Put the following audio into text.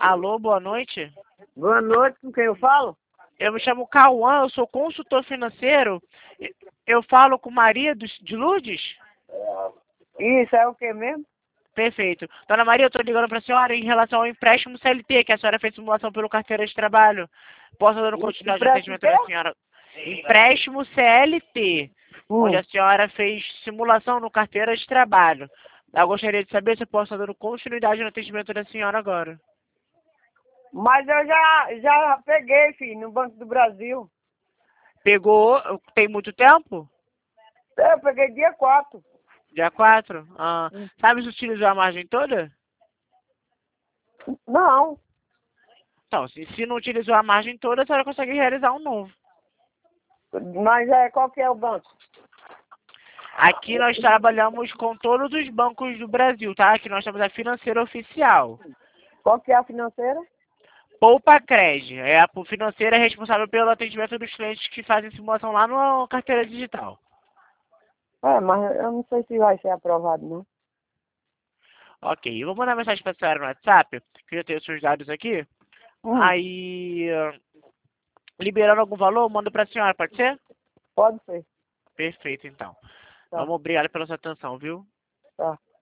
Alô, boa noite. Boa noite, com quem eu falo? Eu me chamo Cauã, eu sou consultor financeiro. Eu falo com Maria de Lourdes? Isso, é o que mesmo? Perfeito. Dona Maria, eu estou ligando para a senhora em relação ao empréstimo CLT, que a senhora fez simulação pelo carteira de trabalho. Posso dar continuidade de atendimento da senhora? Empréstimo CLT, onde a senhora fez simulação no carteira de trabalho. Eu gostaria de saber se eu posso dar continuidade no atendimento da senhora agora. Mas eu já peguei, filho, no Banco do Brasil. Pegou, tem muito tempo? Eu peguei dia 4. Dia 4? Ah, sabe se utilizou a margem toda? Não. Então, se não utilizou a margem toda, a senhora consegue realizar um novo. Mas qual que é o banco? Aqui nós trabalhamos com todos os bancos do Brasil, tá? Aqui nós temos a financeira oficial. Qual que é a financeira? Poupa Cred. A financeira responsável pelo atendimento dos clientes que fazem simulação lá no carteira digital. Mas eu não sei se vai ser aprovado, não. Ok, eu vou mandar mensagem para a senhora no WhatsApp, que eu já tenho os seus dados aqui. Aí, liberando algum valor, eu mando para a senhora, pode ser? Pode ser. Perfeito, então. Tá. Vamos, obrigado pela sua atenção, viu? Tá.